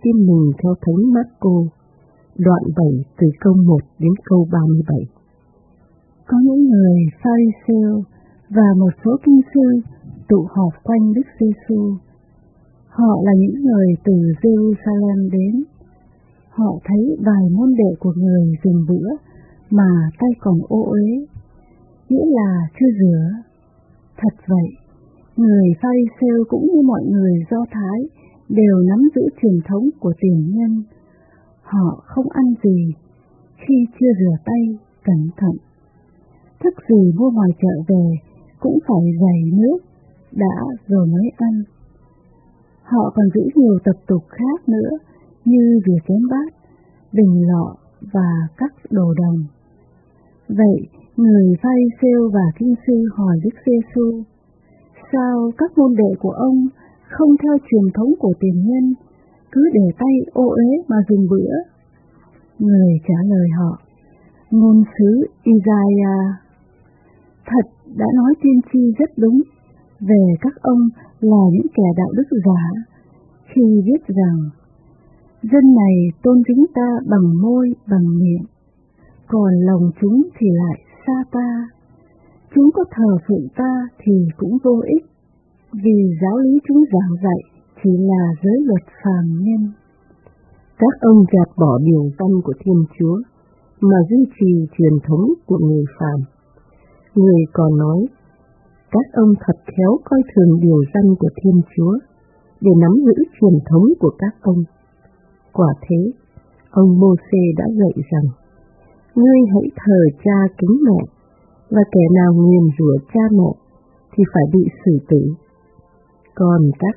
tin mừng theo Thánh Marco, đoạn 7 từ câu 1 đến câu 37. Có những người Pha-ri-sêu và một số kinh sư tụ họp quanh Đức Giê-xu. Họ là những người từ Jerusalem đến. Họ thấy vài môn đệ của người dùng bữa mà tay còn ô uế, nghĩa là chưa rửa. Thật vậy, người Pha-ri-sêu cũng như mọi người Do Thái đều nắm giữ truyền thống của tiền nhân. Họ không ăn gì khi chưa rửa tay cẩn thận. Thức gì mua ngoài chợ về cũng phải rầy nước đã rồi mới ăn. Họ còn giữ nhiều tập tục khác nữa như rửa chén bát, bình lọ và các đồ đồng. Vậy người Pha-ri-sêu và kinh sư hỏi Đức Giê-xu: sao các môn đệ của ông không theo truyền thống của tiền nhân, cứ để tay ô uế mà dùng bữa? Người trả lời họ: ngôn sứ Isaiah thật đã nói tiên tri rất đúng về các ông là những kẻ đạo đức giả, khi viết rằng: dân này tôn kính ta bằng môi bằng miệng, còn lòng chúng thì lại xa ta. Chúng có thờ phượng ta thì cũng vô ích, vì giáo lý chúng giảng dạy chỉ là giới luật phàm nhân. Các ông gạt bỏ điều văn của Thiên Chúa mà duy trì truyền thống của người phàm. Người còn nói, các ông thật khéo coi thường điều răn của Thiên Chúa để nắm giữ truyền thống của các ông. Quả thế, ông Mô-sê đã dạy rằng: ngươi hãy thờ cha kính mẹ, và kẻ nào nguyền rủa cha mẹ thì phải bị xử tử. Còn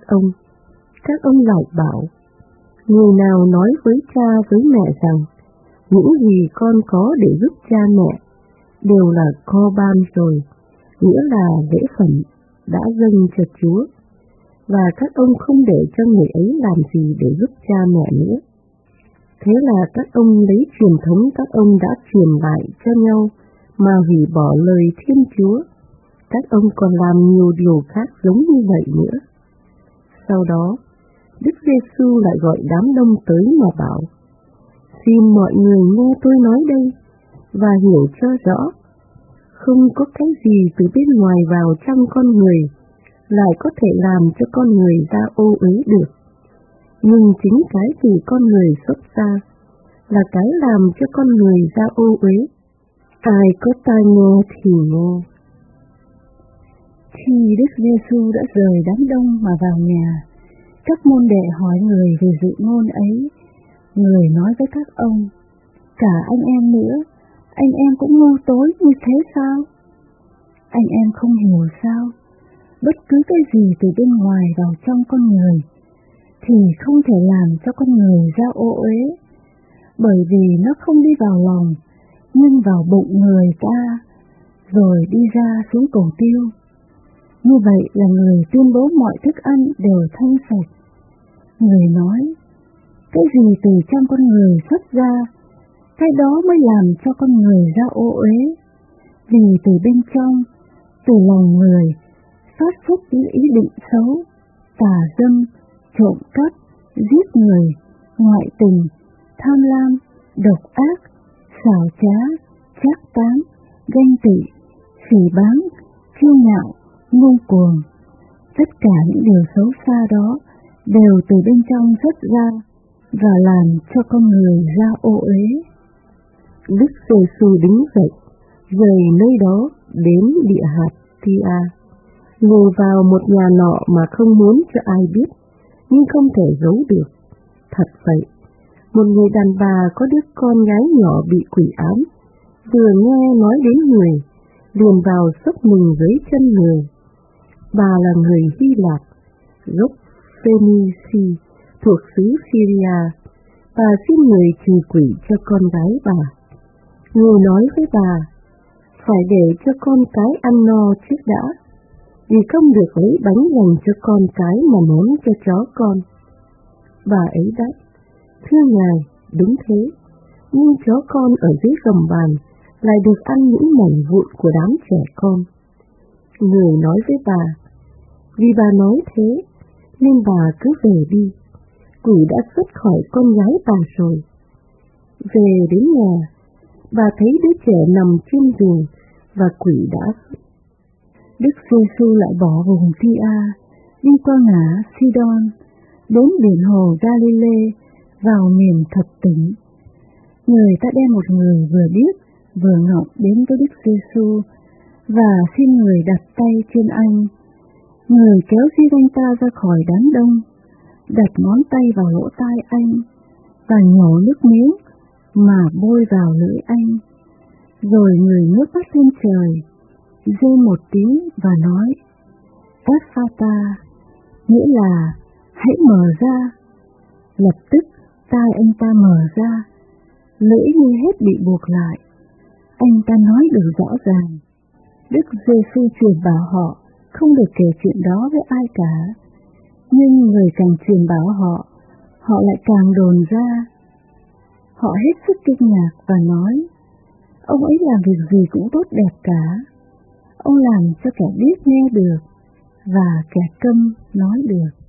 các ông lại bảo: người nào nói với cha với mẹ rằng những gì con có để giúp cha mẹ đều là co-ban rồi, nghĩa là lễ phẩm đã dâng cho Chúa, và các ông không để cho người ấy làm gì để giúp cha mẹ nữa. Thế là các ông lấy truyền thống các ông đã truyền lại cho nhau mà hủy bỏ lời Thiên Chúa. Các ông còn làm nhiều điều khác giống như vậy nữa. Sau đó, Đức Giê-xu lại gọi đám đông tới mà bảo: xin mọi người nghe tôi nói đây và hiểu cho rõ. Không có cái gì từ bên ngoài vào trong con người lại có thể làm cho con người ra ô uế được. Nhưng chính cái từ con người xuất ra là cái làm cho con người ra ô uế. Ai có tai nghe thì nghe. Khi Đức Giê-xu đã rời đám đông mà vào nhà, các môn đệ hỏi người về dự ngôn ấy. Người nói với các ông: cả anh em nữa, anh em cũng ngu tối như thế sao? Anh em không hiểu sao? Bất cứ cái gì từ bên ngoài vào trong con người thì không thể làm cho con người ra ô uế, bởi vì nó không đi vào lòng, nhưng vào bụng người ta, rồi đi ra xuống cổ tiêu. Như vậy là người tuyên bố mọi thức ăn đều thanh sạch. Người nói: cái gì từ trong con người xuất ra, cái đó mới làm cho con người ra ô uế. Vì từ bên trong, từ lòng người, phát xuất những ý định xấu, tà dâm, trộm cắp, giết người, ngoại tình, tham lam, độc ác, xảo trá, trác táng, ganh tị, phỉ báng, kiêu ngạo, ngông cuồng. Tất cả những điều xấu xa đó đều từ bên trong xuất ra và làm cho con người ra ô uế. Đức Giê-xu đứng dậy, rời nơi đó đến địa hạt Tia, ngồi vào một nhà nọ mà không muốn cho ai biết, nhưng không thể giấu được. Thật vậy, một người đàn bà có đứa con gái nhỏ bị quỷ ám, vừa nghe nói đến người, liền vào xốc mừng dưới chân người. Bà là người Hy Lạp, gốc Phoenici, thuộc xứ Syria. Bà xin người trừ quỷ cho con gái bà. Người nói với bà: phải để cho con cái ăn no trước đã, vì không được lấy bánh dành cho con cái mà ném cho chó con. Bà ấy đáp: thưa ngài, đúng thế, nhưng chó con ở dưới gầm bàn lại được ăn những mảnh vụn của đám trẻ con. Người nói với bà: vì bà nói thế nên bà cứ về đi, quỷ đã xuất khỏi con gái bà rồi. Về đến nhà, bà thấy đứa trẻ nằm trên giường và quỷ đã xuất. Đức Giê-xu lại bỏ vùng Thi-a, đi qua ngã Sidon, đến biển hồ Galile, vào miền Thập Tỉnh. Người ta đem một người vừa điếc vừa ngọng đến với Đức Giê-xu và xin người đặt tay trên anh. Người kéo riêng anh ta ra khỏi đám đông, đặt ngón tay vào lỗ tai anh và nhổ nước miếng mà bôi vào lưỡi anh. Rồi người ngước mắt lên trời, rên một tiếng và nói: Ephphatha, nghĩa là hãy mở ra. Lập tức tai anh ta mở ra, lưỡi như hết bị buộc lại. Anh ta nói được rõ ràng. Đức Giê-xu truyền bảo họ không được kể chuyện đó với ai cả. Nhưng người càng truyền bảo họ, họ lại càng đồn ra. Họ hết sức kinh ngạc và nói: ông ấy làm việc gì cũng tốt đẹp cả. Ông làm cho kẻ điếc nghe được và kẻ câm nói được.